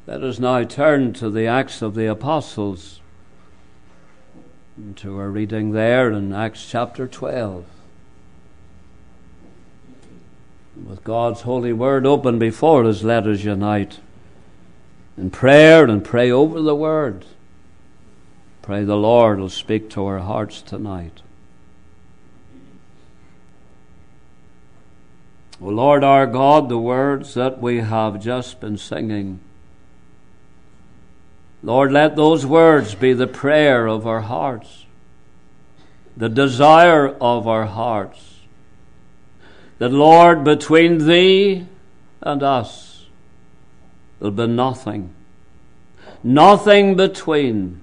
Let us now turn to the Acts of the Apostles, and to our reading there in Acts chapter 12. With God's holy word open before us, let us unite in prayer and pray over the word. Pray the Lord will speak to our hearts tonight. O Lord our God, the words that we have just been singing, Lord, let those words be the prayer of our hearts, the desire of our hearts, that, Lord, between Thee and us there'll be nothing between.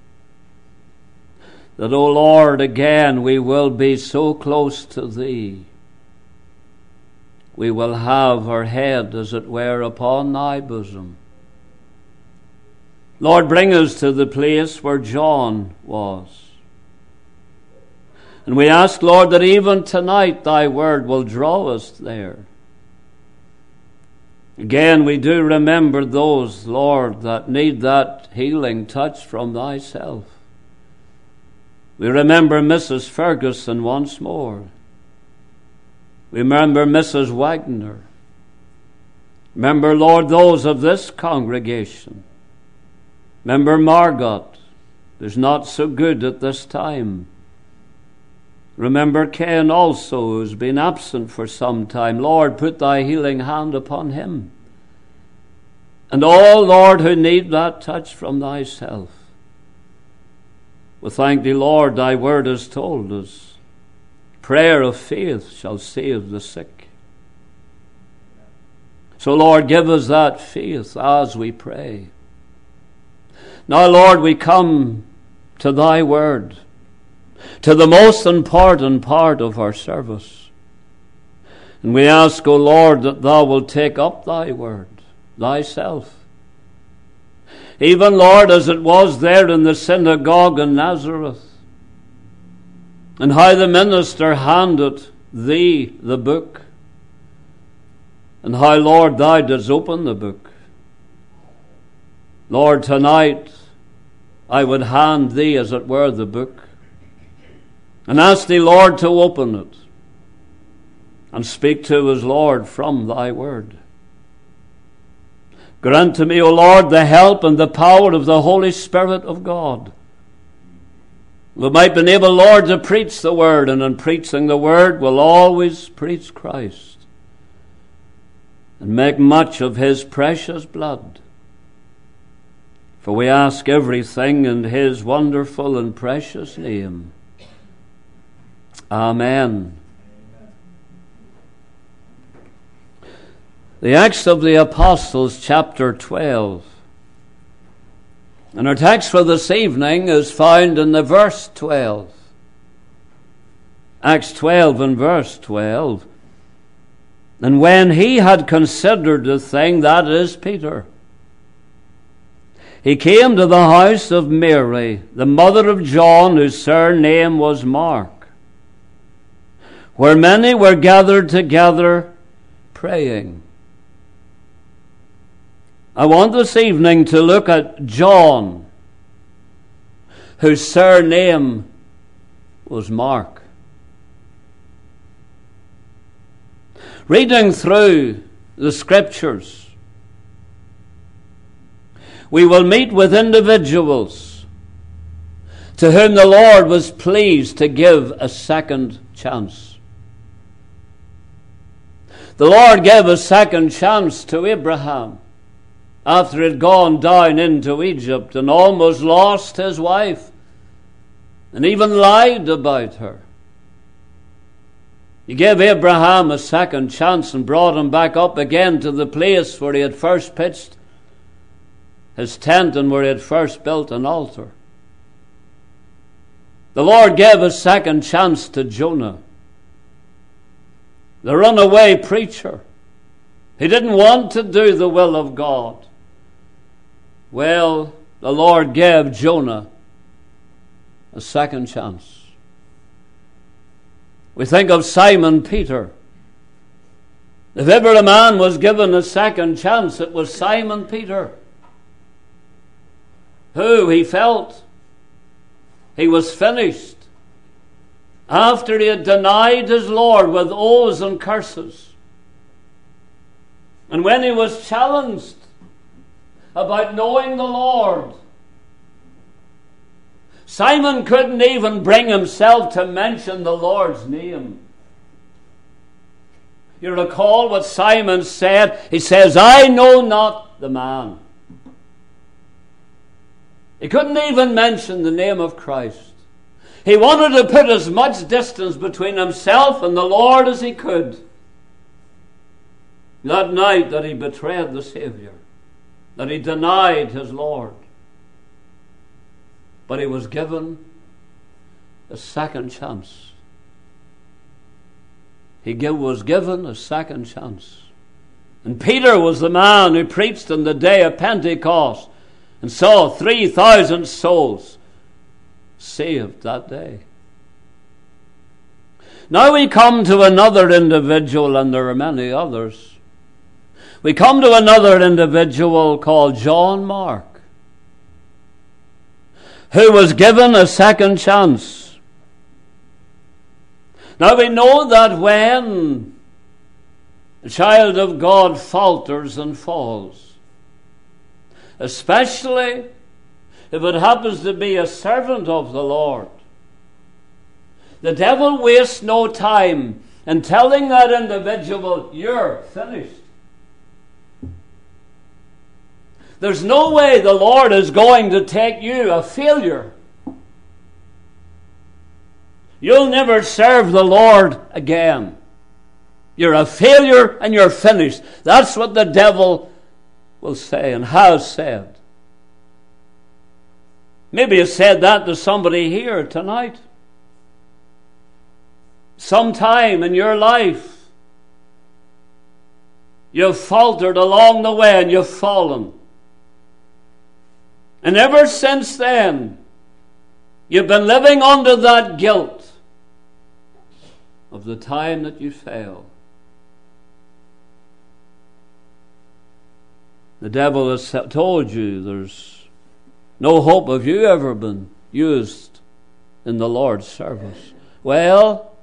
That, O Lord, again we will be so close to Thee. We will have our head, as it were, upon Thy bosom. Lord, bring us to the place where John was. And we ask, Lord, that even tonight Thy word will draw us there. Again, we do remember those, Lord, that need that healing touch from Thyself. We remember Mrs. Ferguson once more. We remember Mrs. Wagner. Remember, Lord, those of this congregation. Remember Margot, who's not so good at this time. Remember Ken also, who's been absent for some time. Lord, put Thy healing hand upon him. And all, Lord, who need that touch from Thyself. We thank Thee, Lord, Thy word has told us, prayer of faith shall save the sick. So, Lord, give us that faith as we pray. Now, Lord, we come to Thy word, to the most important part of our service. And we ask, O Lord, that Thou wilt take up Thy word, Thyself. Even, Lord, as it was there in the synagogue in Nazareth, and how the minister handed Thee the book, and how, Lord, Thou didst open the book. Lord, tonight I would hand Thee, as it were, the book, and ask Thee, Lord, to open it and speak to us, Lord, from Thy word. Grant to me, O Lord, the help and the power of the Holy Spirit of God. We might be able, Lord, to preach the word, and in preaching the word we'll always preach Christ and make much of His precious blood. For we ask everything in His wonderful and precious name. Amen. The Acts of the Apostles, chapter 12. And our text for this evening is found in the verse 12. Acts 12 and verse 12. And when he had considered the thing, that is Peter, he came to the house of Mary, the mother of John, whose surname was Mark, where many were gathered together praying. I want this evening to look at John, whose surname was Mark. Reading through the Scriptures, we will meet with individuals to whom the Lord was pleased to give a second chance. The Lord gave a second chance to Abraham after he had gone down into Egypt and almost lost his wife and even lied about her. He gave Abraham a second chance and brought him back up again to the place where he had first pitched his tent and where he had first built an altar. The Lord gave a second chance to Jonah, the runaway preacher. He didn't want to do the will of God. Well, the Lord gave Jonah a second chance. We think of Simon Peter. If ever a man was given a second chance, it was Simon Peter. who he felt he was finished after he had denied his Lord with oaths and curses. And when he was challenged about knowing the Lord, Simon couldn't even bring himself to mention the Lord's name. You recall what Simon said? He says, "I know not the man." He couldn't even mention the name of Christ. He wanted to put as much distance between himself and the Lord as he could. That night that he betrayed the Savior, that he denied his Lord. But he was given a second chance. He was given a second chance. And Peter was the man who preached on the day of Pentecost and saw 3,000 souls saved that day. Now we come to another individual, and there are many others. We come to another individual called John Mark, who was given a second chance. Now we know that when a child of God falters and falls, especially if it happens to be a servant of the Lord, the devil wastes no time in telling that individual, "You're finished." There's no way the Lord is going to take you, a failure. You'll never serve the Lord again. You're a failure and you're finished. That's what the devil will say and has said. Maybe he said that to somebody here tonight. Sometime in your life, you've faltered along the way and you've fallen. And ever since then, you've been living under that guilt of the time that you failed. The devil has told you there's no hope of you ever been used in the Lord's service. Well,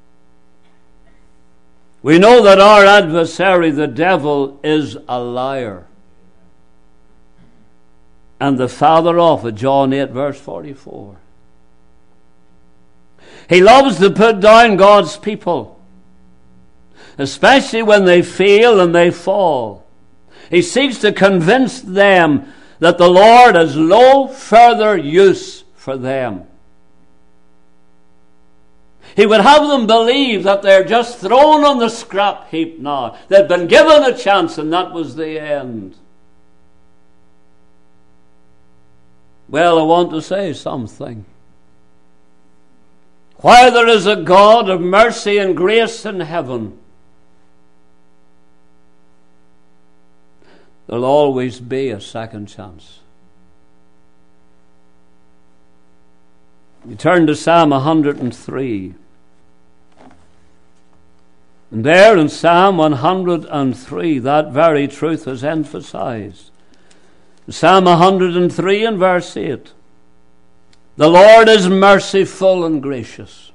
we know that our adversary, the devil, is a liar. And the father of it, John 8, verse 44. He loves to put down God's people, especially when they fail and they fall. He seeks to convince them that the Lord has no further use for them. He would have them believe that they're just thrown on the scrap heap now. They'd been given a chance and that was the end. Well, I want to say something. While there is a God of mercy and grace in heaven, there'll always be a second chance. You turn to Psalm 103. And there in Psalm 103, that very truth is emphasized. Psalm 103 and verse 8. The Lord is merciful and gracious.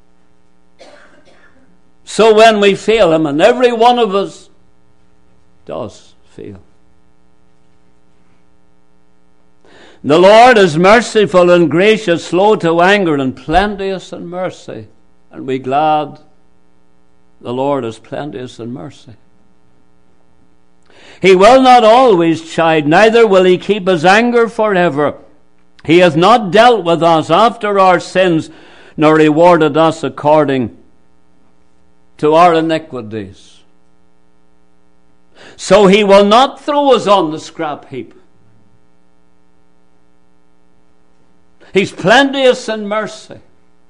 So when we fail Him, and every one of us does fail, the Lord is merciful and gracious, slow to anger, and plenteous in mercy. And we're glad the Lord is plenteous in mercy. He will not always chide, neither will He keep His anger forever. He hath not dealt with us after our sins, nor rewarded us according to our iniquities. So He will not throw us on the scrap heap. He's plenteous in mercy.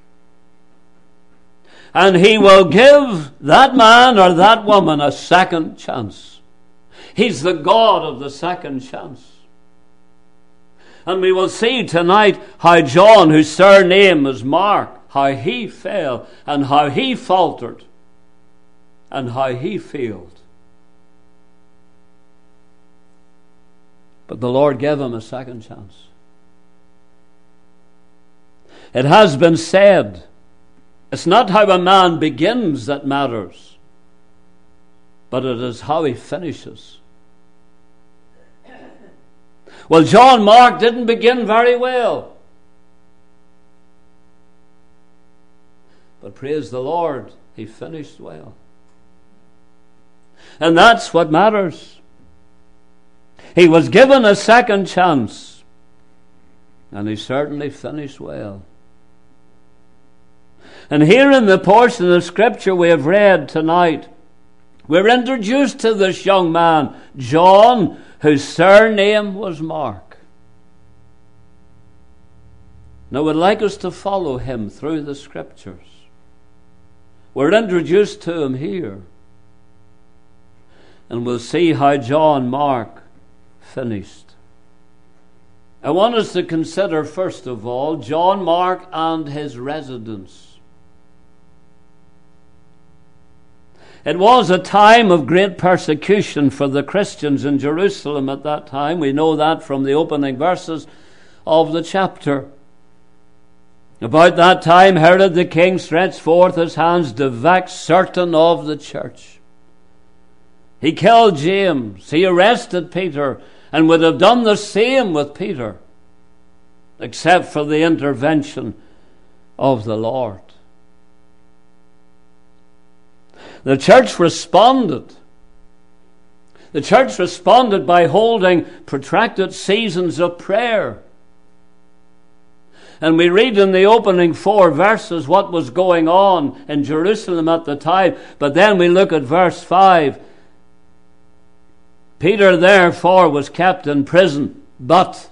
And He will give that man or that woman a second chance. He's the God of the second chance. And we will see tonight how John, whose surname is Mark, how he fell and how he faltered and how he failed. But the Lord gave him a second chance. It has been said, it's not how a man begins that matters, but it is how he finishes. Well, John Mark didn't begin very well. But praise the Lord, he finished well. And that's what matters. He was given a second chance, and he certainly finished well. And here in the portion of Scripture we have read tonight, we're introduced to this young man, John, whose surname was Mark. Now, I'd like us to follow him through the Scriptures. We're introduced to him here. And we'll see how John Mark finished. I want us to consider, first of all, John Mark and his residence. It was a time of great persecution for the Christians in Jerusalem at that time. We know that from the opening verses of the chapter. About that time, Herod the king stretched forth his hands to vex certain of the church. He killed James. He arrested Peter and would have done the same with Peter, except for the intervention of the Lord. The church responded. The church responded by holding protracted seasons of prayer. And we read in the opening 4 verses what was going on in Jerusalem at the time. But then we look at verse 5. Peter therefore was kept in prison, but,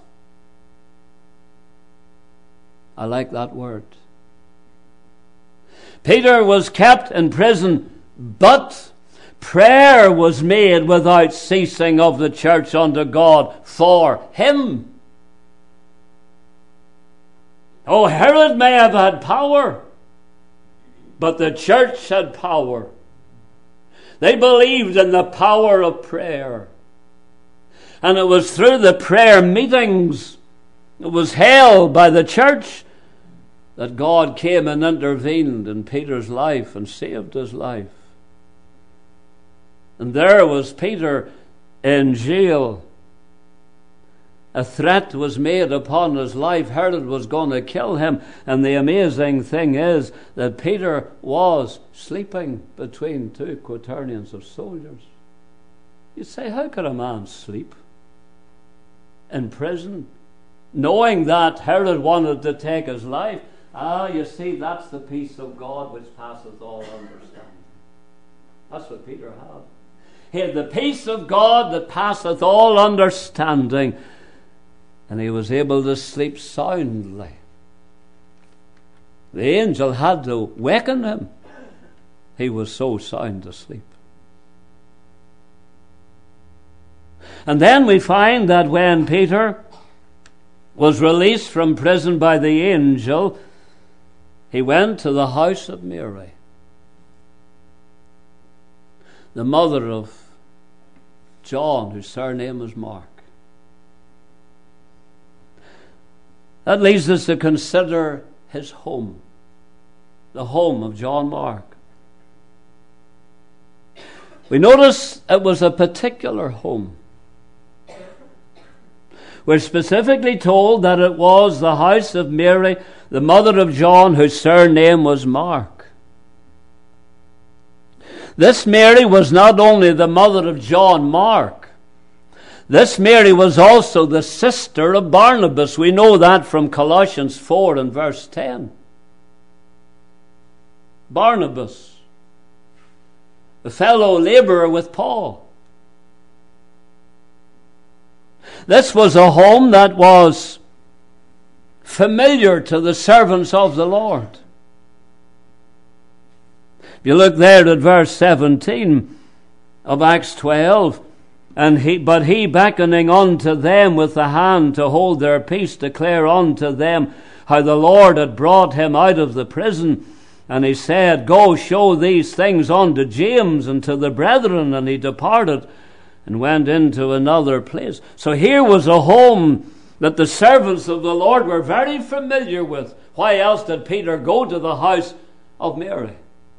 I like that word. Peter was kept in prison, but prayer was made without ceasing of the church unto God for him. Oh, Herod may have had power, but the church had power. They believed in the power of prayer. And it was through the prayer meetings that was held by the church that God came and intervened in Peter's life and saved his life. And there was Peter in jail. A threat was made upon his life. Herod was going to kill him. And the amazing thing is that Peter was sleeping between 2 quaternions of soldiers. You say, how could a man sleep in prison, knowing that Herod wanted to take his life? You see, that's the peace of God which passeth all understanding. That's what Peter had. He had the peace of God that passeth all understanding, and he was able to sleep soundly. The angel had to waken him. He was so sound asleep. And then we find that when Peter was released from prison by the angel, he went to the house of Mary, the mother of John, whose surname was Mark. That leads us to consider his home, the home of John Mark. We notice it was a particular home. We're specifically told that it was the house of Mary, the mother of John, whose surname was Mark. This Mary was not only the mother of John Mark, this Mary was also the sister of Barnabas. We know that from Colossians 4 and verse 10. Barnabas, the fellow laborer with Paul. This was a home that was familiar to the servants of the Lord. If you look there at verse 17 of Acts 12, but he beckoning unto them with the hand to hold their peace, declare unto them how the Lord had brought him out of the prison. And he said, Go show these things unto James and to the brethren. And he departed and went into another place. So here was a home that the servants of the Lord were very familiar with. Why else did Peter go to the house of Mary?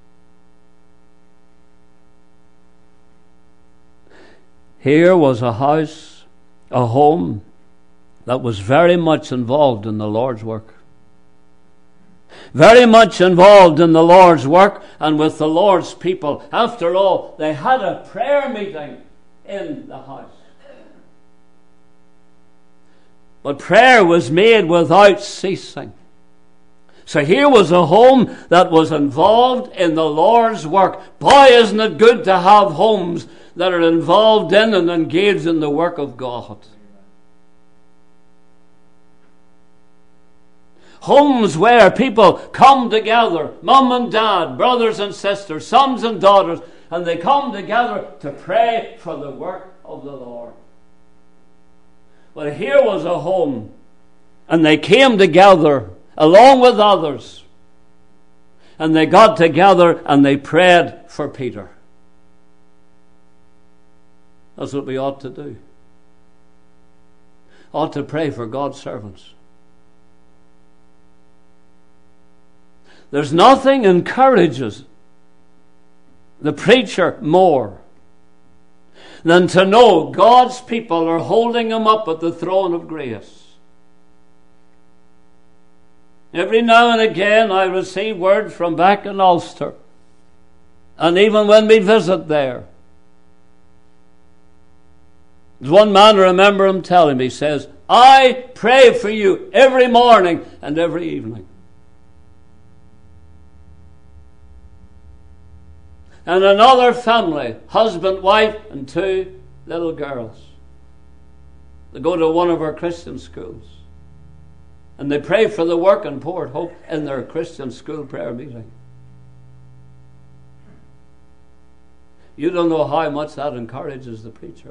Here was a house, a home, that was very much involved in the Lord's work. Very much involved in the Lord's work and with the Lord's people. After all, they had a prayer meeting in the house. But prayer was made without ceasing. So here was a home that was involved in the Lord's work. Boy, isn't it good to have homes that are involved in and engaged in the work of God. Homes where people come together, mum and dad, brothers and sisters, sons and daughters, and they come together to pray for the work of the Lord. Well, here was a home, and they came together along with others, and they got together and they prayed for Peter. That's what we ought to do. Ought to pray for God's servants. There's nothing encourages the preacher more than to know God's people are holding him up at the throne of grace. Every now and again I receive word from back in Ulster, and even when we visit there, there's one man, I remember him telling me, he says, I pray for you every morning and every evening. And another family, husband, wife, and 2 little girls. They go to one of our Christian schools. And they pray for the work in Port Hope in their Christian school prayer meeting. You don't know how much that encourages the preacher.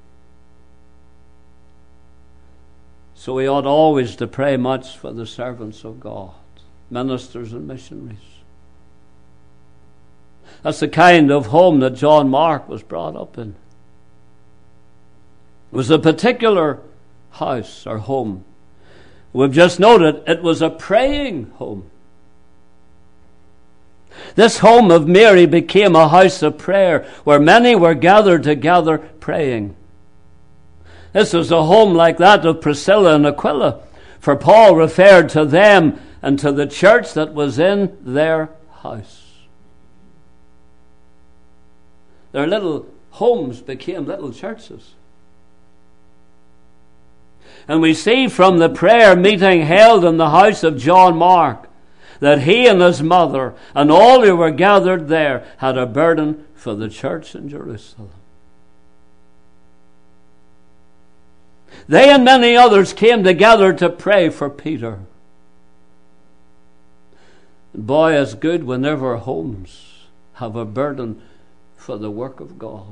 So we ought always to pray much for the servants of God, ministers and missionaries. That's the kind of home that John Mark was brought up in. It was a particular house or home. We've just noted it was a praying home. This home of Mary became a house of prayer where many were gathered together praying. This was a home like that of Priscilla and Aquila, for Paul referred to them and to the church that was in their house. Their little homes became little churches. And we see from the prayer meeting held in the house of John Mark that he and his mother and all who were gathered there had a burden for the church in Jerusalem. They and many others came together to pray for Peter. And boy, it's good whenever homes have a burden for the work of God.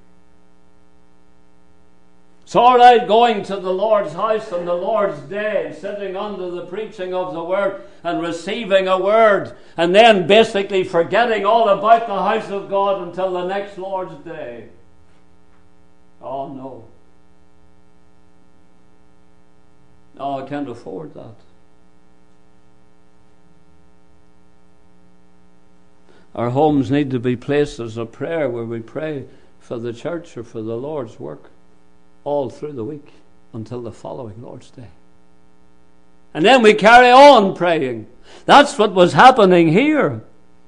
It's all right going to the Lord's house on the Lord's day, sitting under the preaching of the word and receiving a word, and then basically forgetting all about the house of God until the next Lord's day. Oh no. No, I can't afford that. Our homes need to be places of prayer where we pray for the church or for the Lord's work all through the week until the following Lord's Day. And then we carry on praying. That's what was happening here.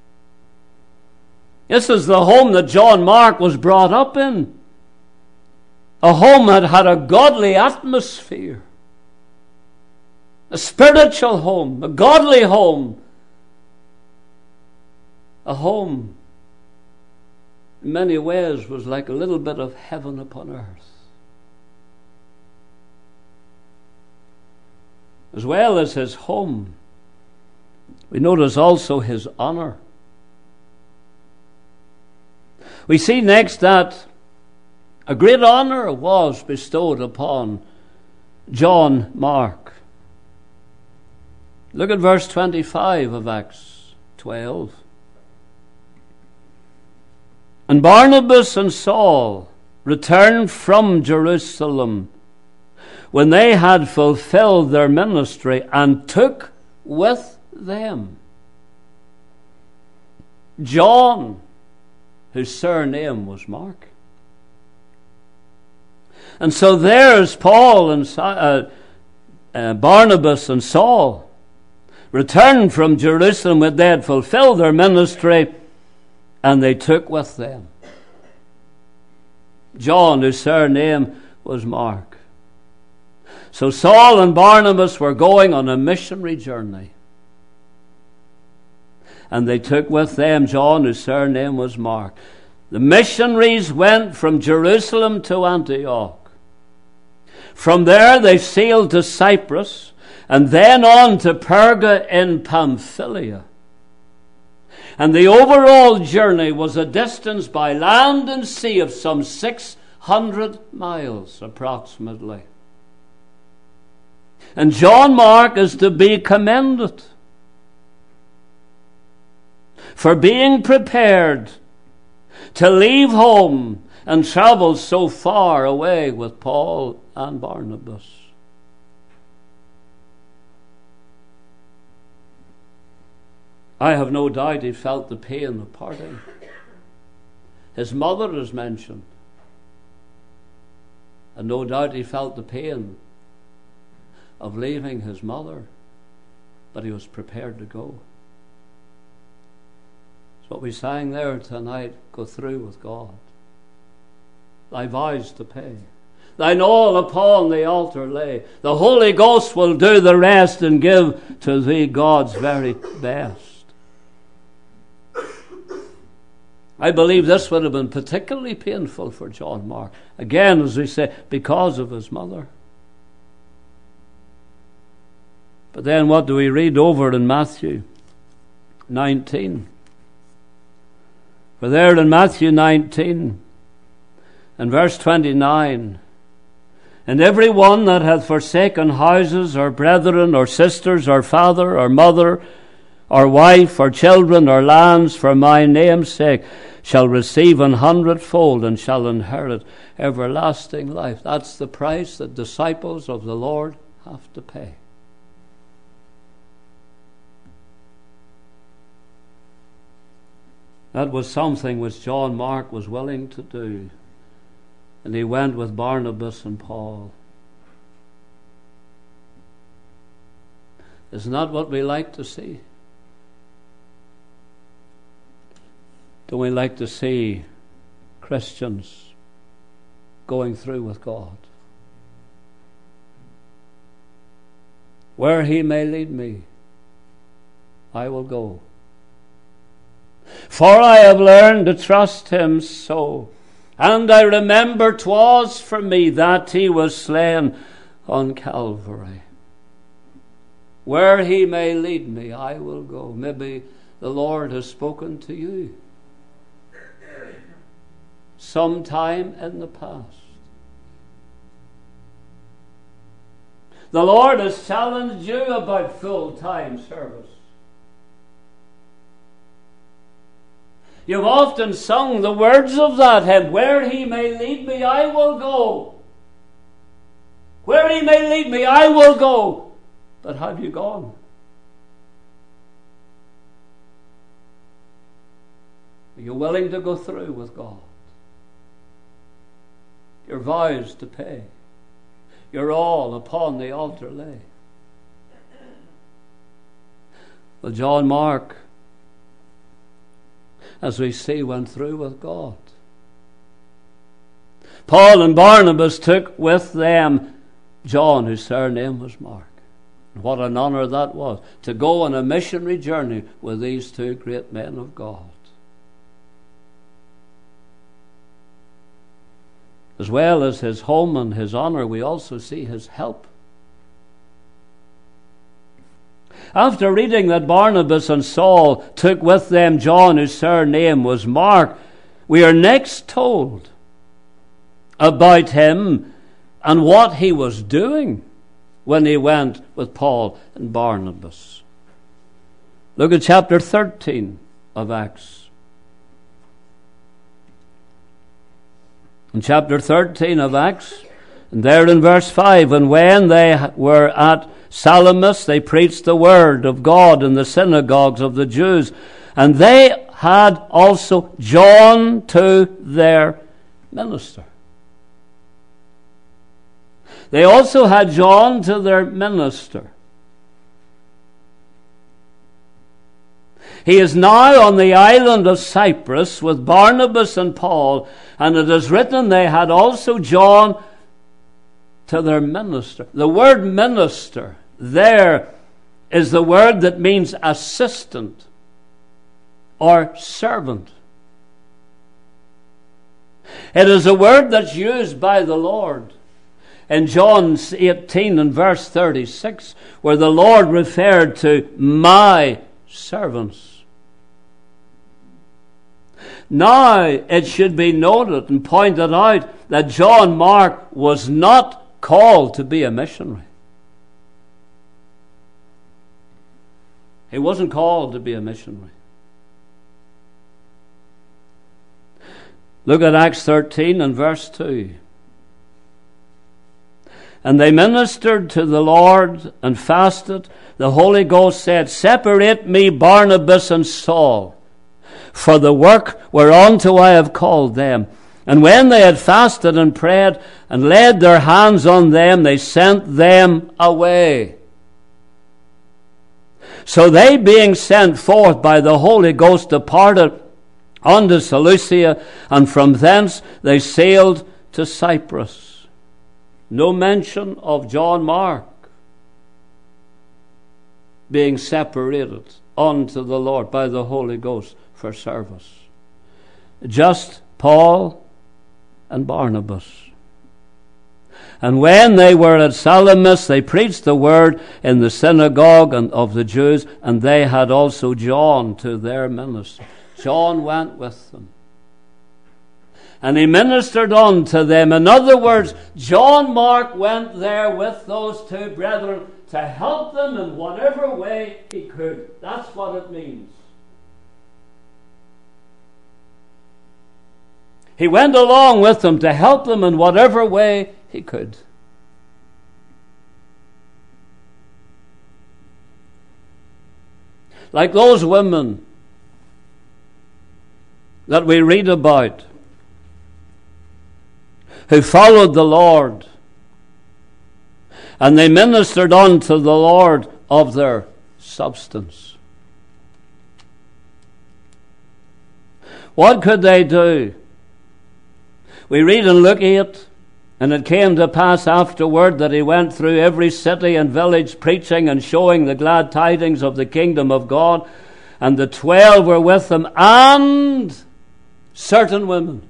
This is the home that John Mark was brought up in. A home that had a godly atmosphere. A spiritual home, a godly home. A home, in many ways, was like a little bit of heaven upon earth. As well as his home, we notice also his honor. We see next that a great honor was bestowed upon John Mark. Look at verse 25 of Acts 12. And Barnabas and Saul returned from Jerusalem when they had fulfilled their ministry, and took with them John, whose surname was Mark. And so there's Paul and Barnabas and Saul returned from Jerusalem when they had fulfilled their ministry, and they took with them John, whose surname was Mark. So Saul and Barnabas were going on a missionary journey, and they took with them John, whose surname was Mark. The missionaries went from Jerusalem to Antioch. From there they sailed to Cyprus, and then on to Perga in Pamphylia. And the overall journey was a distance by land and sea of some 600 miles approximately. And John Mark is to be commended for being prepared to leave home and travel so far away with Paul and Barnabas. I have no doubt he felt the pain of parting. His mother is mentioned, and no doubt he felt the pain of leaving his mother, but he was prepared to go. It's what we sang there tonight, go through with God. Thy vows to pay, thine all upon the altar lay. The Holy Ghost will do the rest and give to thee God's very best. I believe this would have been particularly painful for John Mark. Again, as we say, because of his mother. But then what do we read over in Matthew 19? For there in Matthew 19 and verse 29, and every one that hath forsaken houses, or brethren, or sisters, or father, or mother, or wife, or children, or lands, for my name's sake, shall receive 100-fold and shall inherit everlasting life. That's the price that disciples of the Lord have to pay. That was something which John Mark was willing to do. And he went with Barnabas and Paul. Isn't that what we like to see? Don't we like to see Christians going through with God? Where he may lead me, I will go. For I have learned to trust him so. And I remember 'twas for me that he was slain on Calvary. Where he may lead me, I will go. Maybe the Lord has spoken to you sometime in the past. The Lord has challenged you about full-time service. You've often sung the words of that hymn, where he may lead me, I will go. Where he may lead me, I will go. But have you gone? Are you willing to go through with God? Your vows to pay, your all upon the altar lay. Well, John Mark, as we see, went through with God. Paul and Barnabas took with them John, whose surname was Mark. And what an honor that was, to go on a missionary journey with these two great men of God. As well as his home and his honor, we also see his help. After reading that Barnabas and Saul took with them John, whose surname was Mark, we are next told about him and what he was doing when he went with Paul and Barnabas. Look at chapter 13 of Acts. In chapter 13 of Acts And there in verse 5, and when they were at Salamis, they preached the word of God in the synagogues of the Jews. And they had also John to their minister. They also had John to their minister. He is now on the island of Cyprus with Barnabas and Paul, and it is written they had also John to their minister. The word minister there is the word that means assistant or servant. It is a word that's used by the Lord in John 18 and verse 36, where the Lord referred to my servants. Now it should be noted and pointed out that John Mark was not called to be a missionary. He wasn't called to be a missionary. Look at Acts 13 and verse 2. And they ministered to the Lord and fasted. The Holy Ghost said, separate me Barnabas and Saul for the work whereunto I have called them. And when they had fasted and prayed and laid their hands on them, they sent them away. So they, being sent forth by the Holy Ghost, departed unto Seleucia, and from thence they sailed to Cyprus. No mention of John Mark being separated unto the Lord by the Holy Ghost for service. Just Paul and Barnabas. And when they were at Salamis, they preached the word in the synagogue of the Jews, and they had also John to their minister. John went with them, and he ministered unto them. In other words, John Mark went there with those two brethren to help them in whatever way he could. That's what it means. He went along with them to help them in whatever way he could. Like those women that we read about who followed the Lord, and they ministered unto the Lord of their substance. What could they do? We read in Luke 8, and it came to pass afterward that he went through every city and village, preaching and showing the glad tidings of the kingdom of God. And the 12 were with him, and certain women,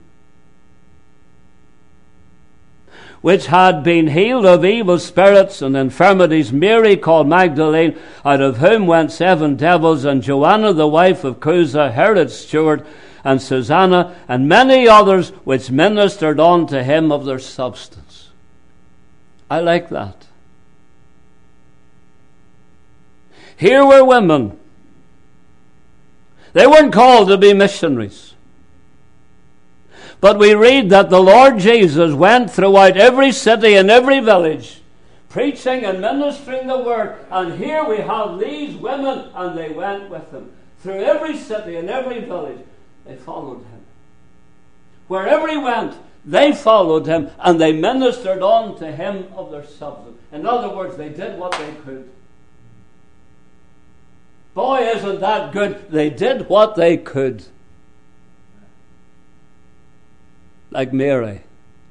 which had been healed of evil spirits and infirmities, Mary called Magdalene, out of whom went 7 devils, and Joanna the wife of Chuza, Herod's steward, and Susanna, and many others which ministered unto him of their substance. I like that. Here were women. They weren't called to be missionaries. But we read that the Lord Jesus went throughout every city and every village, preaching and ministering the word. And here we have these women, and they went with him. Through every city and every village, they followed him. Wherever he went, they followed him, and they ministered unto him of their substance. In other words, they did what they could. Boy, isn't that good? They did what they could. Like Mary.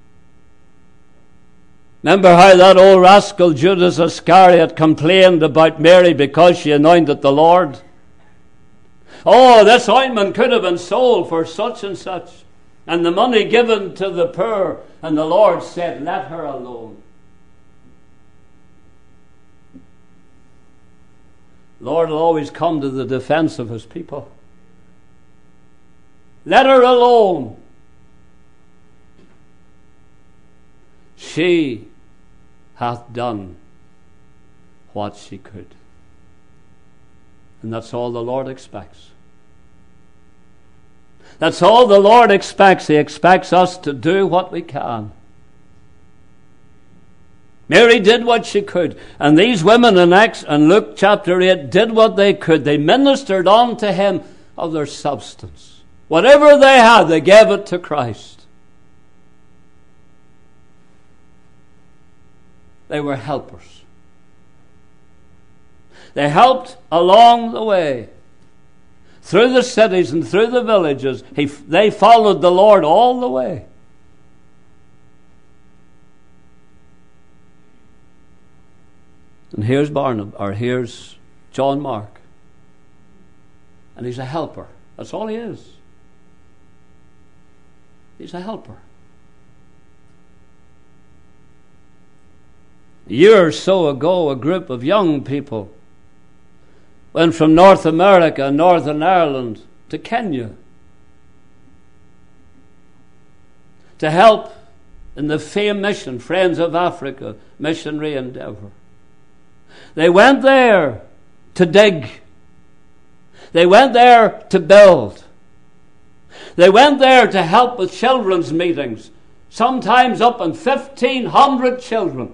Remember how that old rascal Judas Iscariot complained about Mary because she anointed the Lord? Oh, this ointment could have been sold for such and such, and the money given to the poor. And the Lord said, let her alone. The Lord will always come to the defense of his people. Let her alone. She hath done what she could. And that's all the Lord expects. That's all the Lord expects. He expects us to do what we can. Mary did what she could. And these women in Acts and Luke chapter 8 did what they could. They ministered on to him of their substance. Whatever they had, they gave it to Christ. They were helpers. They helped along the way. Through the cities and through the villages, they followed the Lord all the way. And here's Barnabas, or here's John Mark. And he's a helper. That's all he is. He's a helper. A year or so ago, a group of young people went from North America and Northern Ireland to Kenya to help in the FAME mission, Friends of Africa missionary endeavor. They went there to dig. They went there to build. They went there to help with children's meetings, sometimes up in 1,500 children.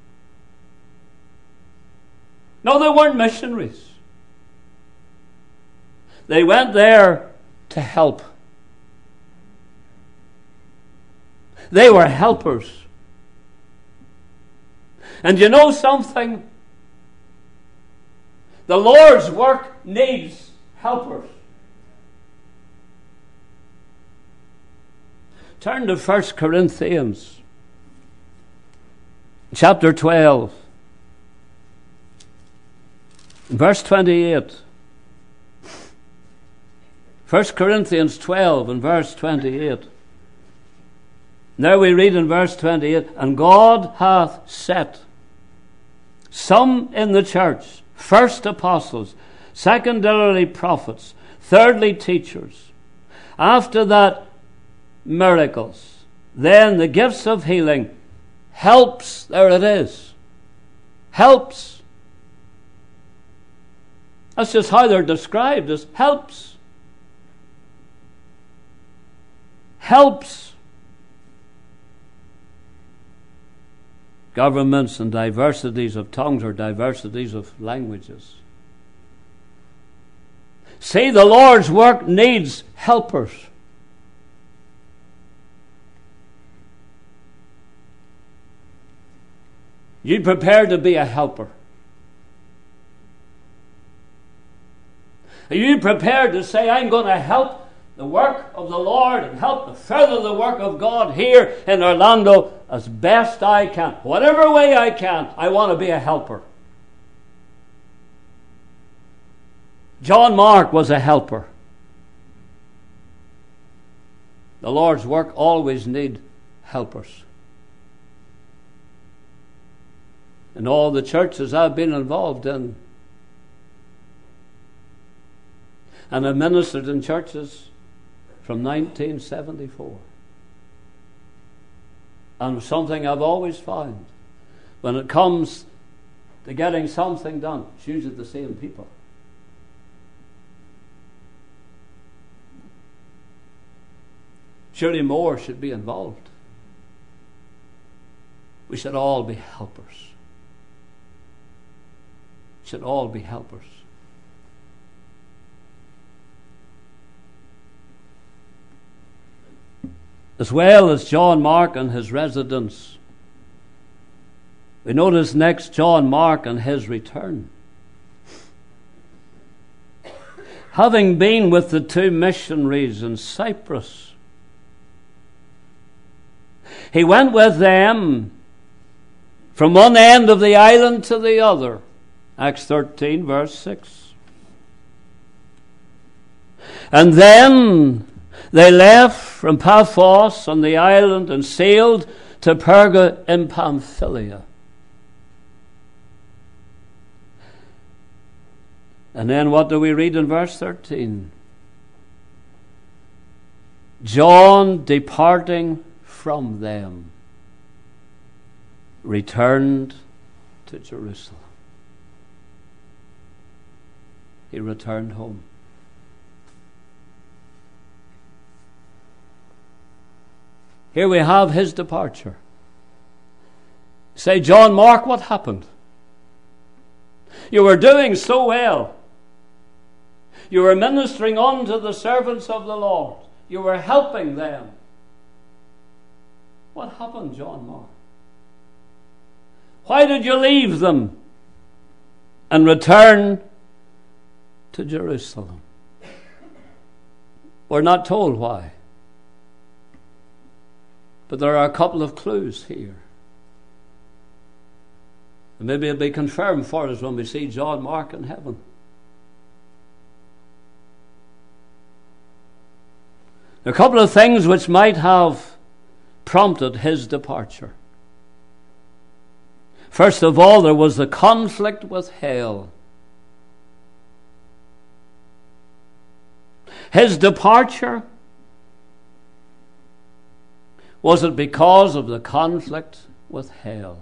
No, they weren't missionaries. They went there to help. They were helpers. And you know something? The Lord's work needs helpers. Turn to 1 Corinthians chapter 12, verse 28. 1 Corinthians 12 and verse 28. Now we read in verse 28, and God hath set some in the church, first apostles, secondarily prophets, thirdly teachers, after that miracles, then the gifts of healing, helps, there it is, helps. That's just how they're described, as helps. Helps. Governments and diversities of tongues or diversities of languages. See, the Lord's work needs helpers. You prepared to be a helper? Are you prepared to say, I'm going to help the work of the Lord and help to further the work of God here in Orlando as best I can? Whatever way I can, I want to be a helper. John Mark was a helper. The Lord's work always needs helpers. In all the churches I've been involved in, and I've ministered in churches from 1974. And something I've always found, when it comes to getting something done, it's usually the same people. Surely more should be involved. We should all be helpers. Should all be helpers. As well as John Mark and his residence, we notice next John Mark and his return. Having been with the two missionaries in Cyprus, he went with them from one end of the island to the other. Acts 13, verse 6. And then they left from Paphos on the island and sailed to Perga in Pamphylia. And then what do we read in verse 13? John, departing from them, returned to Jerusalem. He returned home. Here we have his departure. Say, John Mark, what happened? You were doing so well. You were ministering unto the servants of the Lord. You were helping them. What happened, John Mark? Why did you leave them and return to Jerusalem? We're not told why. But there are a couple of clues here. And maybe it'll be confirmed for us when we see John Mark in heaven. A couple of things which might have prompted his departure. First of all, there was the conflict with hell. His departure, was it because of the conflict with hell?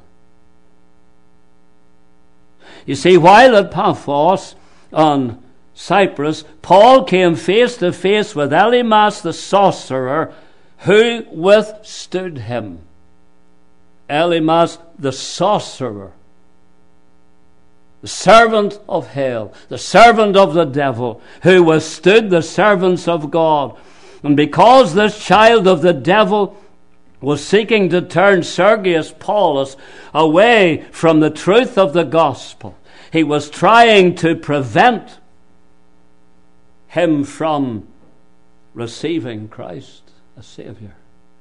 You see, while at Paphos on Cyprus, Paul came face to face with Elymas the sorcerer, who withstood him. Elymas the sorcerer, the servant of hell, the servant of the devil, who withstood the servants of God. And because this child of the devil was seeking to turn Sergius Paulus away from the truth of the gospel, he was trying to prevent him from receiving Christ as Savior.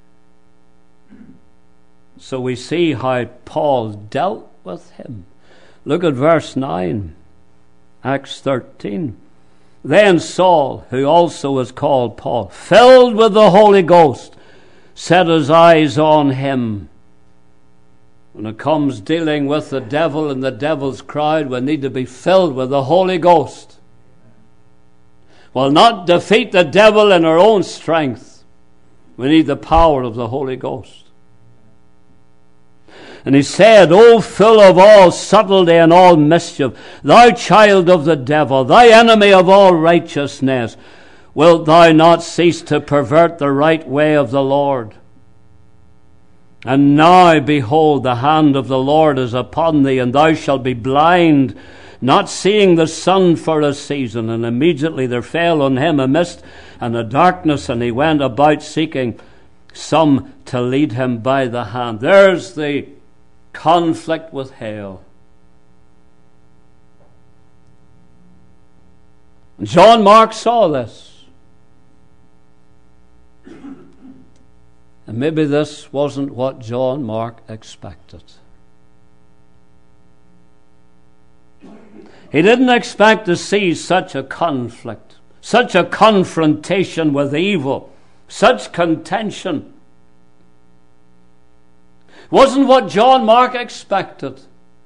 So we see how Paul dealt with him. Look at verse 9, Acts 13. Then Saul, who also was called Paul, filled with the Holy Ghost, set his eyes on him. When it comes dealing with the devil and the devil's crowd, we need to be filled with the Holy Ghost. We'll not defeat the devil in our own strength. We need the power of the Holy Ghost. And he said, O full of all subtlety and all mischief, thou child of the devil, thy enemy of all righteousness, wilt thou not cease to pervert the right way of the Lord? And now, behold, the hand of the Lord is upon thee, and thou shalt be blind, not seeing the sun for a season. And immediately there fell on him a mist and a darkness, and he went about seeking some to lead him by the hand. There's the conflict with hell. John Mark saw this. And maybe this wasn't what John Mark expected. He didn't expect to see such a conflict, such a confrontation with evil, such contention. Wasn't what John Mark expected.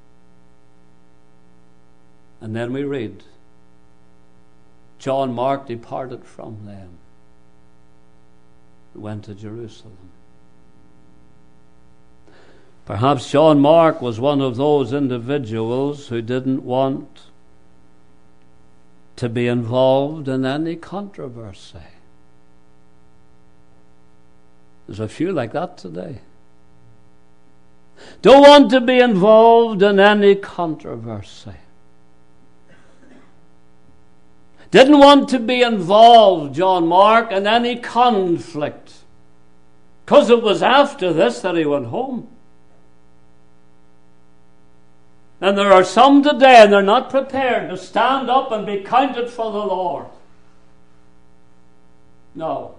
And then we read, John Mark departed from them, went to Jerusalem. Perhaps John Mark was one of those individuals who didn't want to be involved in any controversy. There's a few like that today. Don't want to be involved in any controversy. Didn't want to be involved, John Mark, in any conflict. Because it was after this that he went home. And there are some today, and they're not prepared to stand up and be counted for the Lord. No.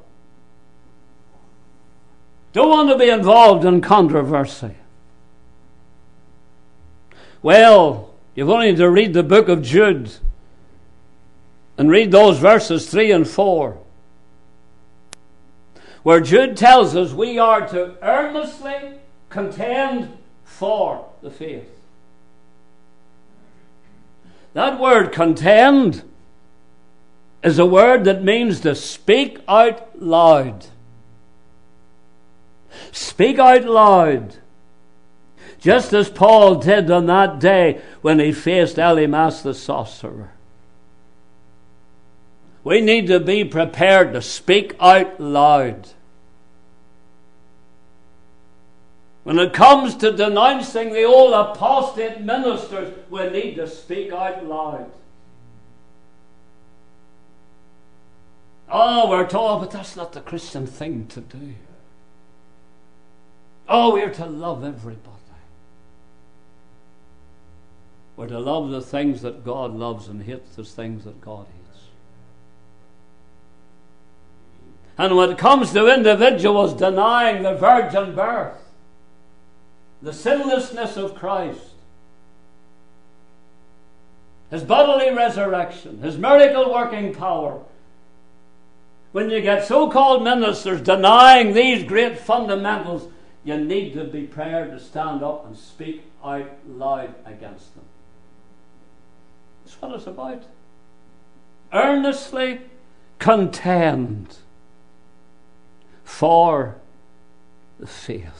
Don't want to be involved in controversy. Well, you've only to read the book of Jude and read those verses 3 and 4, where Jude tells us we are to earnestly contend for the faith. That word contend is a word that means to speak out loud. Speak out loud. Just as Paul did on that day when he faced Elymas the sorcerer. We need to be prepared to speak out loud. When it comes to denouncing the old apostate ministers, we need to speak out loud. Oh, we're told, but that's not the Christian thing to do. Oh, we're to love everybody. We're to love the things that God loves and hate the things that God hates. And when it comes to individuals denying the virgin birth, the sinlessness of Christ, His bodily resurrection, His miracle working power, when you get so-called ministers denying these great fundamentals, you need to be prepared to stand up and speak out loud against them. That's what it's about. Earnestly contend for the faith.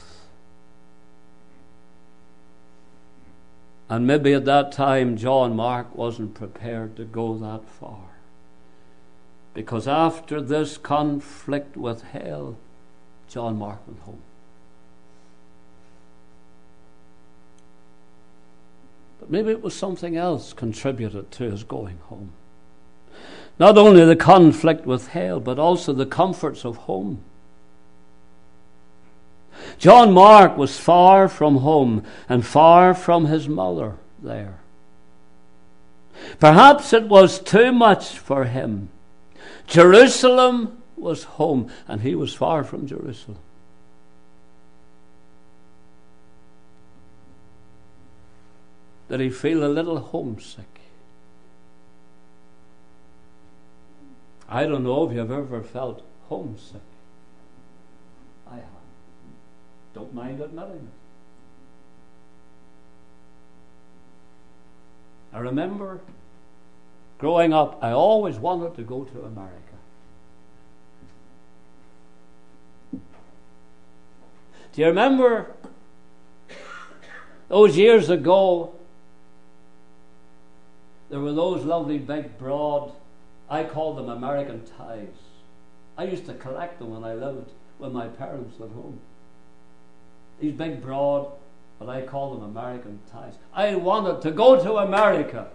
And maybe at that time John Mark wasn't prepared to go that far. Because after this conflict with hell, John Mark went home. But maybe it was something else contributed to his going home. Not only the conflict with hell, but also the comforts of home. John Mark was far from home and far from his mother there. Perhaps it was too much for him. Jerusalem was home, and he was far from Jerusalem. Did he feel a little homesick? I don't know if you've ever felt homesick. I have. Don't mind admitting it. I remember growing up, I always wanted to go to America. Do you remember those years ago? There were those lovely big broad, I call them American ties. I used to collect them when I lived with my parents at home. These big broad, but I call them American ties. I wanted to go to America.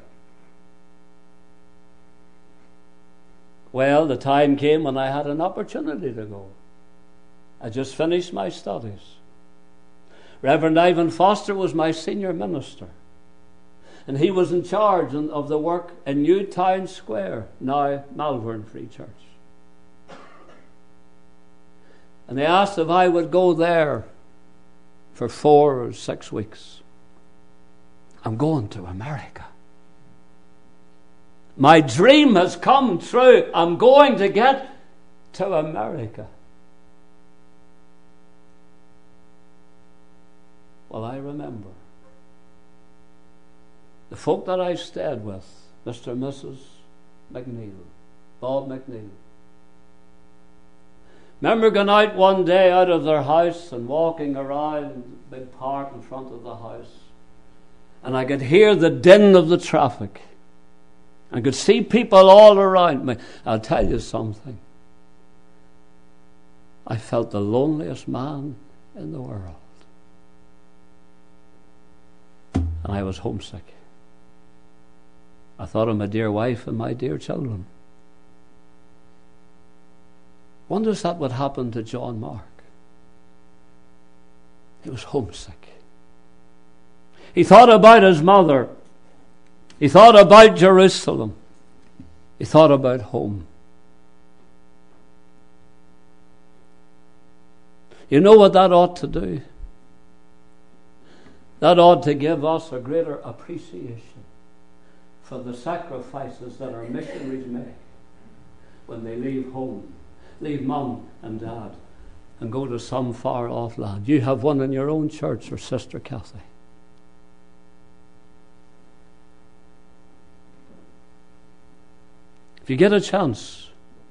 Well, the time came when I had an opportunity to go. I just finished my studies. Reverend Ivan Foster was my senior minister. And he was in charge of the work in Newtown Square, now Malvern Free Church. And they asked if I would go there for 4 or 6 weeks. I'm going to America. My dream has come true. I'm going to get to America. Well, I remember the folk that I stayed with, Mr. and Mrs. McNeil, Bob McNeil. Remember going out one day out of their house and walking around the big park in front of the house, and I could hear the din of the traffic. I could see people all around me. I'll tell you something. I felt the loneliest man in the world. And I was homesick. I thought of my dear wife and my dear children. Wonder if that would happen to John Mark. He was homesick. He thought about his mother. He thought about Jerusalem. He thought about home. You know what that ought to do? That ought to give us a greater appreciation for the sacrifices that our missionaries make when they leave home, leave mum and dad, and go to some far off land. You have one in your own church, or Sister Kathy. If you get a chance,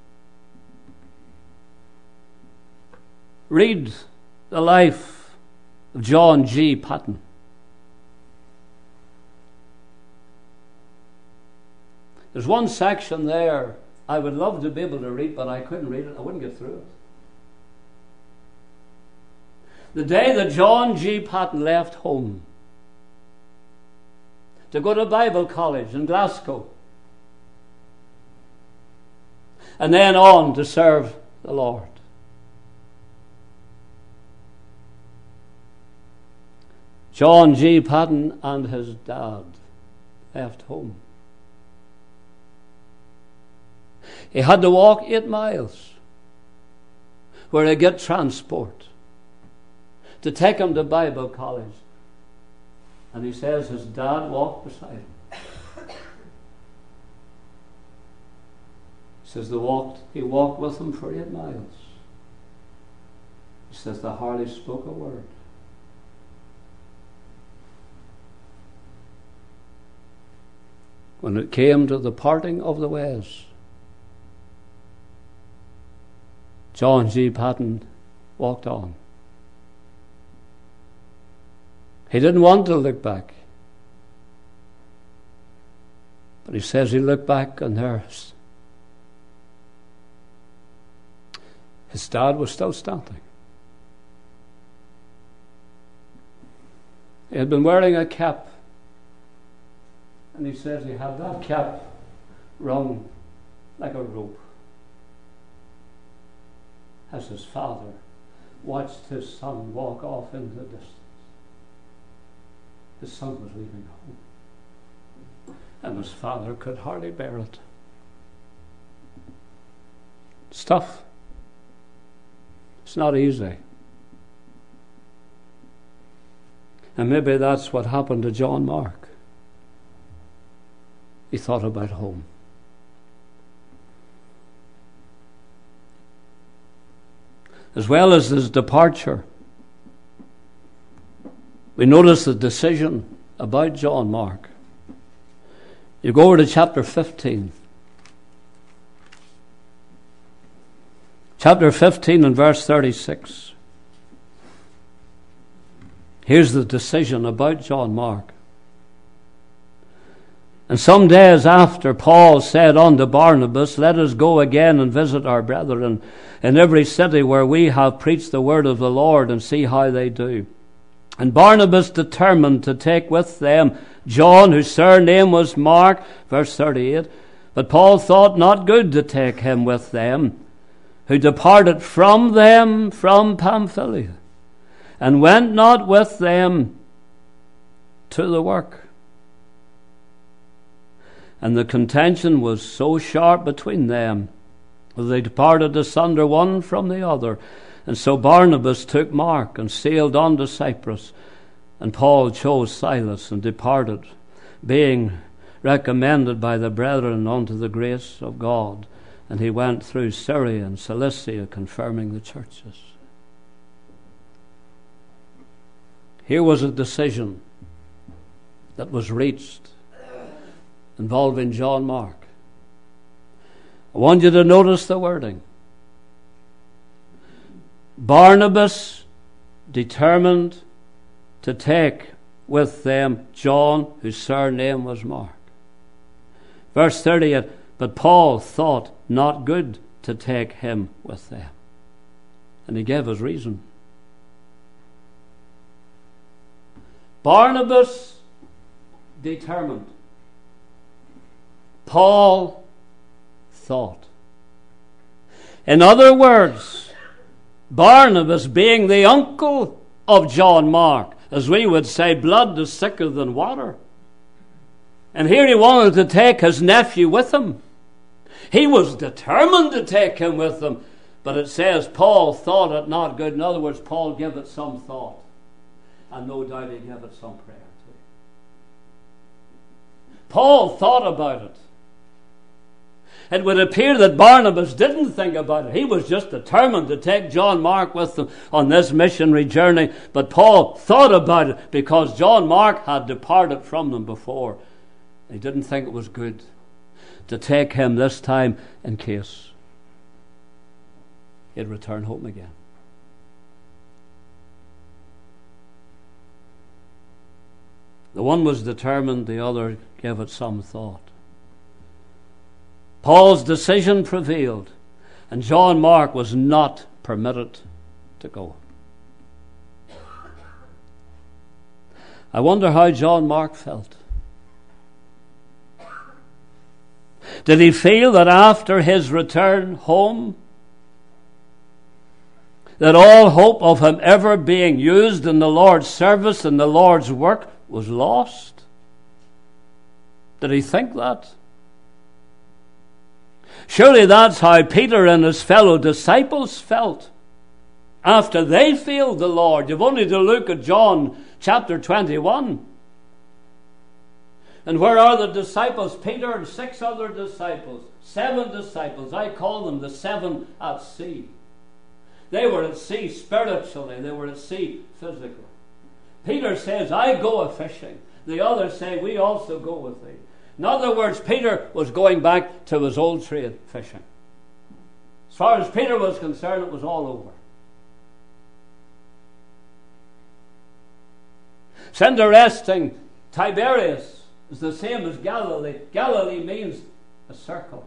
read the life of John G. Paton. There's one section there I would love to be able to read, but I couldn't read it. I wouldn't get through it. The day that John G. Paton left home to go to Bible college in Glasgow, and then on to serve the Lord. John G. Paton and his dad left home. He had to walk 8 miles where he get transport to take him to Bible college. And he says his dad walked beside him. He says he walked with him for 8 miles. He says they hardly spoke a word. When it came to the parting of the ways, John G. Paton walked on. He didn't want to look back. But he says he looked back and there's his dad was still standing. He had been wearing a cap. And he says he had that cap wrung like a rope as his father watched his son walk off into the distance. His son was leaving home, and his father could hardly bear it. It's tough. It's not easy. And maybe that's what happened to John Mark. He thought about home. As well as his departure, we notice the decision about John Mark. You go over to chapter 15. Chapter 15 and verse 36. Here's the decision about John Mark. And some days after, Paul said unto Barnabas, Let us go again and visit our brethren in every city where we have preached the word of the Lord, and see how they do. And Barnabas determined to take with them John, whose surname was Mark, verse 38. But Paul thought not good to take him with them, who departed from them from Pamphylia, and went not with them to the work. And the contention was so sharp between them that they departed asunder one from the other. And so Barnabas took Mark and sailed on to Cyprus, and Paul chose Silas and departed, being recommended by the brethren unto the grace of God. And he went through Syria and Cilicia, confirming the churches. Here was a decision that was reached involving John Mark. I want you to notice the wording. Barnabas determined to take with them John, whose surname was Mark. Verse 38, but Paul thought not good to take him with them. And he gave his reason. Barnabas determined. Paul thought. In other words, Barnabas, being the uncle of John Mark, as we would say, blood is thicker than water. And here he wanted to take his nephew with him. He was determined to take him with him. But it says Paul thought it not good. In other words, Paul gave it some thought. And no doubt he gave it some prayer too. Paul thought about it. It would appear that Barnabas didn't think about it. He was just determined to take John Mark with them on this missionary journey. But Paul thought about it because John Mark had departed from them before. He didn't think it was good to take him this time in case he'd return home again. The one was determined, the other gave it some thought. Paul's decision prevailed, and John Mark was not permitted to go. I wonder how John Mark felt. Did he feel that after his return home, that all hope of him ever being used in the Lord's service and the Lord's work was lost? Did he think that? Surely that's how Peter and his fellow disciples felt after they failed the Lord. You've only to look at John chapter 21. And where are the disciples? Peter and 6 other disciples. 7 disciples. I call them the 7 at sea. They were at sea spiritually. They were at sea physically. Peter says, I go a-fishing. The others say, we also go with thee. In other words, Peter was going back to his old trade, fishing. As far as Peter was concerned, it was all over. It's interesting. Tiberias is the same as Galilee. Galilee means a circle.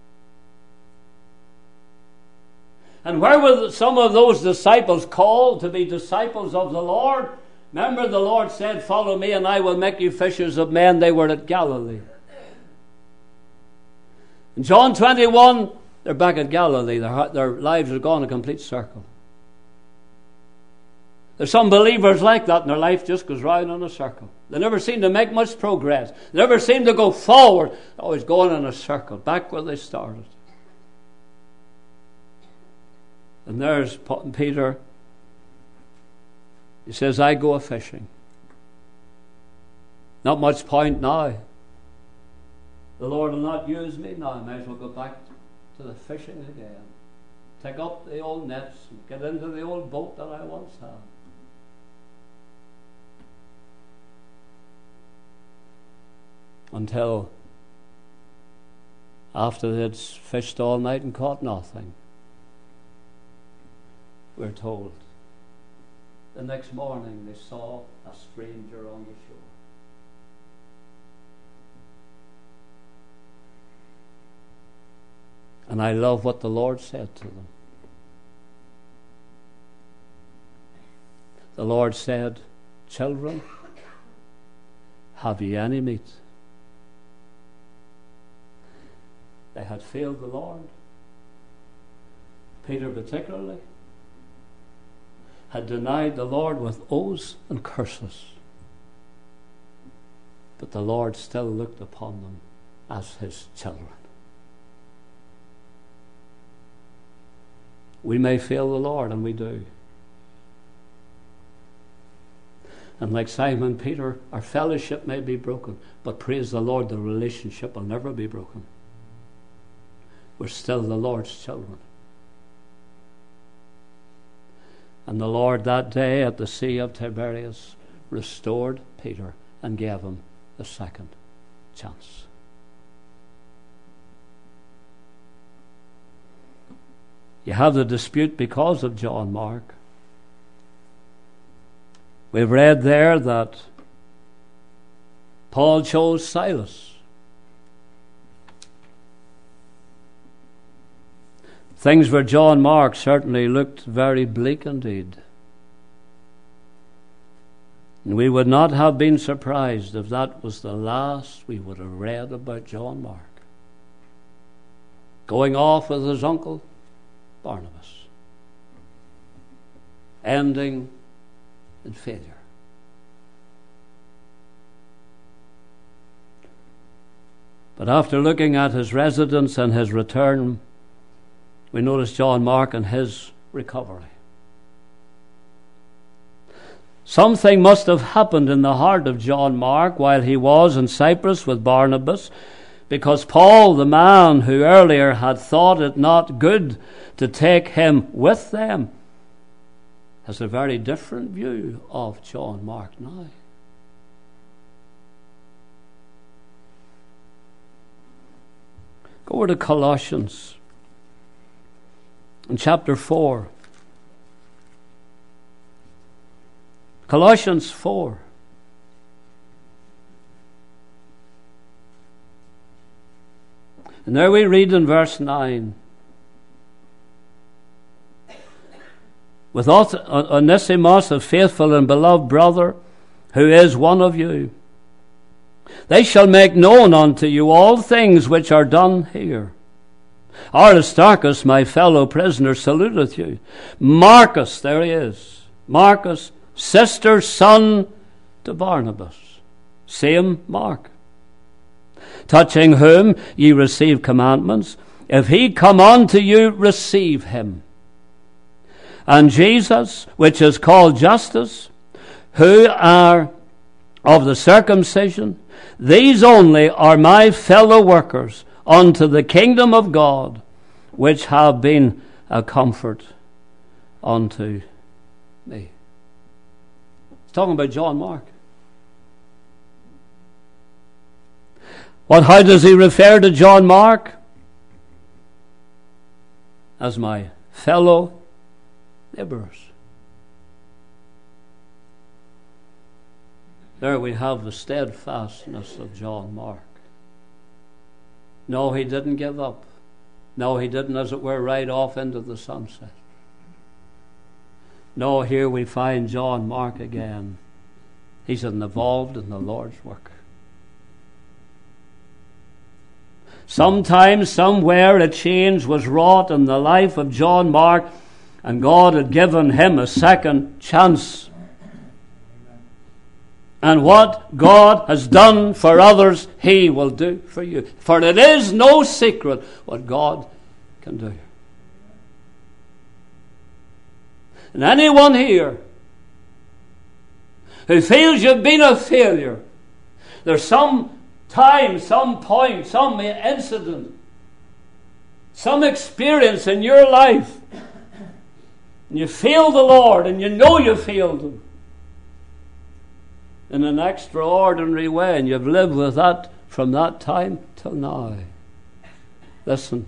And where were some of those disciples called to be disciples of the Lord? Remember, the Lord said, follow me and I will make you fishers of men. They were at Galilee. In John 21, they're back at Galilee. Their lives have gone a complete circle. There's some believers like that, and their life just goes round in a circle. They never seem to make much progress. They never seem to go forward. They're always going in a circle, back where they started. And there's Peter. He says, I go a-fishing. Not much point now. The Lord will not use me now. I might as well go back to the fishing again. Take up the old nets and get into the old boat that I once had. Until after they'd fished all night and caught nothing, we're told, the next morning they saw a stranger on the shore. And I love what the Lord said to them. The Lord said, children, have ye any meat? They had failed the Lord. Peter particularly had denied the Lord with oaths and curses. But the Lord still looked upon them as his children. We may fail the Lord, and we do. And like Simon Peter, our fellowship may be broken, but praise the Lord, the relationship will never be broken. We're still the Lord's children. And the Lord that day at the Sea of Tiberias restored Peter and gave him a second chance. You have the dispute because of John Mark. We've read there that Paul chose Silas. Things for John Mark certainly looked very bleak indeed. And we would not have been surprised if that was the last we would have read about John Mark. Going off with his uncle Barnabas. Ending in failure. But after looking at his residence and his return, we notice John Mark and his recovery. Something must have happened in the heart of John Mark while he was in Cyprus with Barnabas, because Paul, the man who earlier had thought it not good to take him with them, has a very different view of John Mark now. Go over to Colossians in chapter 4. Colossians 4. And there we read in verse 9. With Onesimus, a faithful and beloved brother, who is one of you. They shall make known unto you all things which are done here. Aristarchus, my fellow prisoner, saluteth you. Marcus, there he is. Marcus, sister, son to Barnabas. Same Mark. Touching whom ye receive commandments. If he come unto you, receive him. And Jesus, which is called Justus, who are of the circumcision, these only are my fellow workers unto the kingdom of God, which have been a comfort unto me. It's talking about John Mark. How does he refer to John Mark? As my fellow laborers. There we have the steadfastness of John Mark. No, he didn't give up. No, he didn't, as it were, ride off into the sunset. No, here we find John Mark again. He's involved in the Lord's work. Sometime, somewhere, a change was wrought in the life of John Mark, and God had given him a second chance. And what God has done for others, he will do for you. For it is no secret what God can do. And anyone here who feels you've been a failure, there's some time, some point, some incident, some experience in your life, and you failed the Lord, and you know you failed Him in an extraordinary way, and you've lived with that from that time till now. Listen.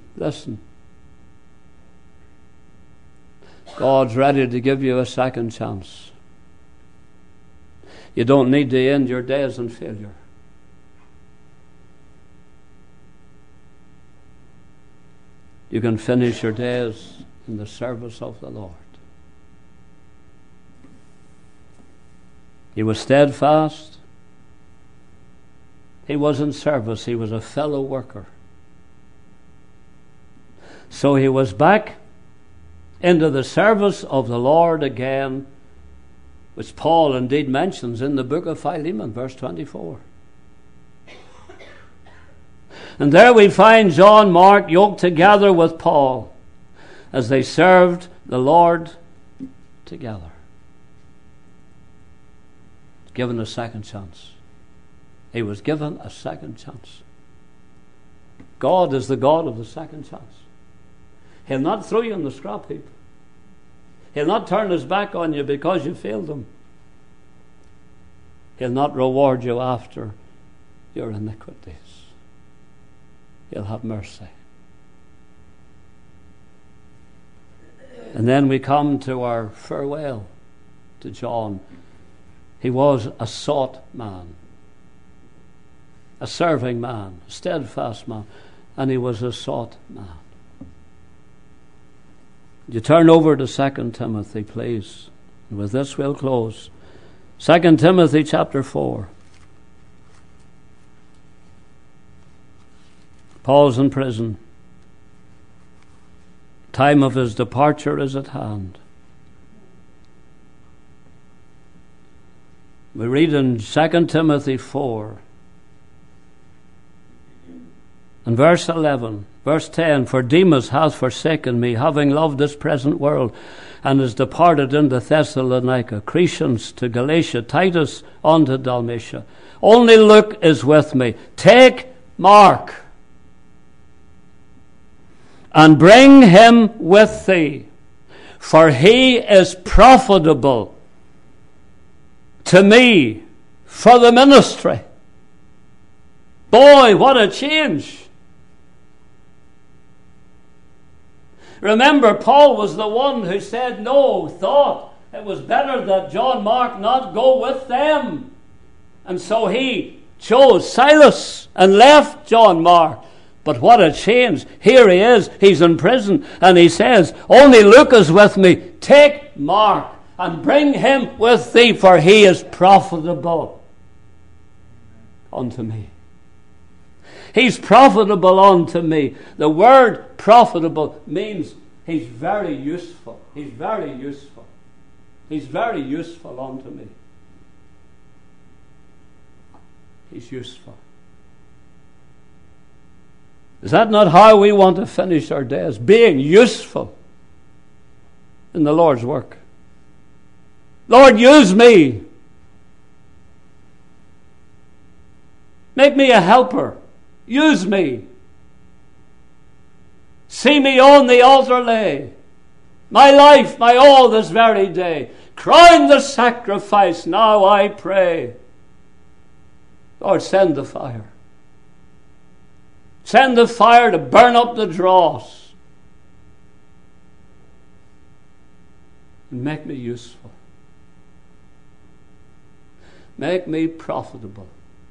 God's ready to give you a second chance. You don't need to end your days in failure. You can finish your days in the service of the Lord. He was steadfast. He was in service. He was a fellow worker. So he was back into the service of the Lord again, which Paul indeed mentions in the book of Philemon, verse 24. And there we find John Mark yoked together with Paul as they served the Lord together. Given a second chance. He was given a second chance. God is the God of the second chance. He'll not throw you in the scrap heap. He'll not turn his back on you because you failed him. He'll not reward you after your iniquities. He'll have mercy. And then we come to our farewell to John. He was a sought man, a serving man, a steadfast man, and he was a sought man. You turn over to 2 Timothy, please. And with this we'll close. 2 Timothy chapter 4. Paul's in prison. Time of his departure is at hand. We read in 2 Timothy 4 and verse 11, verse 10, For Demas hath forsaken me, having loved this present world, and is departed into Thessalonica, Crescens to Galatia, Titus unto Dalmatia. Only Luke is with me. Take Mark, and bring him with thee, for he is profitable to me for the ministry. Boy, what a change. Remember, Paul was the one who said no, thought it was better that John Mark not go with them. And so he chose Silas and left John Mark. But what a change. Here he is, he's in prison, and he says, only Luke is with me. Take Mark and bring him with thee, for he is profitable unto me. He's profitable unto me. The word profitable means he's very useful. He's very useful. He's very useful unto me. He's useful. Is that not how we want to finish our days? Being useful in the Lord's work. Lord, use me. Make me a helper. Use me. See me on the altar lay. My life, my all this very day. Crown the sacrifice, now I pray. Lord, send the fire. Send the fire to burn up the dross. And make me useful. Make me profitable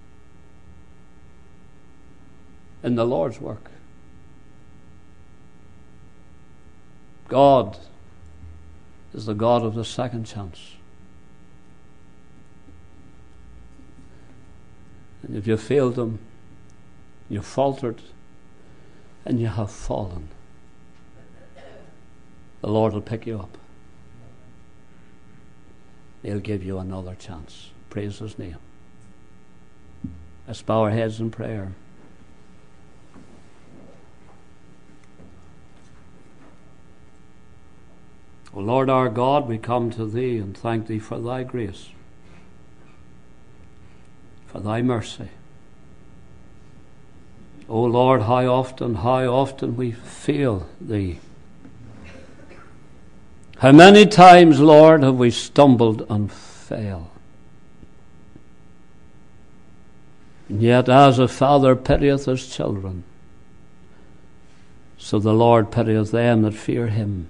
in the Lord's work. God is the God of the second chance. And if you failed Him, you faltered, and you have fallen, the Lord will pick you up. He'll give you another chance. Praise His name. Let's bow our heads in prayer. O Lord our God, we come to Thee and thank Thee for Thy grace, for Thy mercy. O Lord, how often we fail Thee. How many times, Lord, have we stumbled and failed? And yet, as a father pitieth his children, so the Lord pitieth them that fear Him.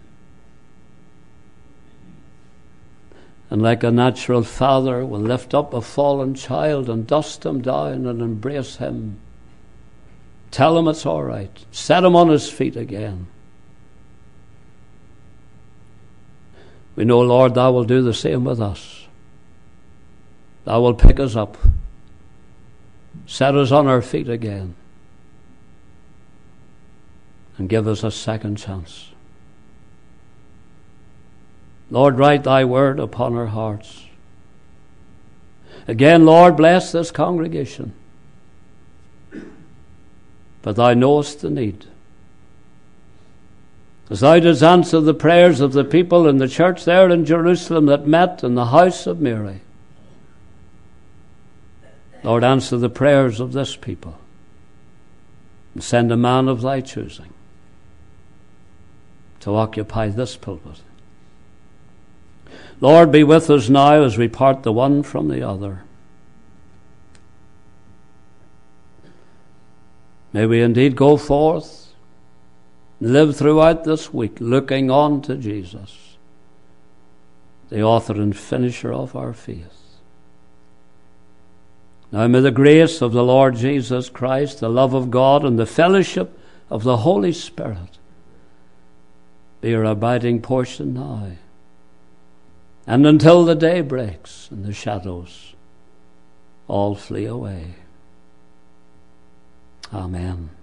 And like a natural father will lift up a fallen child and dust him down and embrace him. Tell him it's all right. Set him on his feet again. We know, Lord, Thou will do the same with us. Thou will pick us up, set us on our feet again, and give us a second chance. Lord, write Thy word upon our hearts. Again, Lord, bless this congregation. But Thou knowest the need. As Thou didst answer the prayers of the people in the church there in Jerusalem that met in the house of Mary, Lord, answer the prayers of this people and send a man of Thy choosing to occupy this pulpit. Lord, be with us now as we part the one from the other. May we indeed go forth, live throughout this week, looking on to Jesus, the author and finisher of our faith. Now may the grace of the Lord Jesus Christ, the love of God, and the fellowship of the Holy Spirit be our abiding portion now, and until the day breaks and the shadows all flee away. Amen.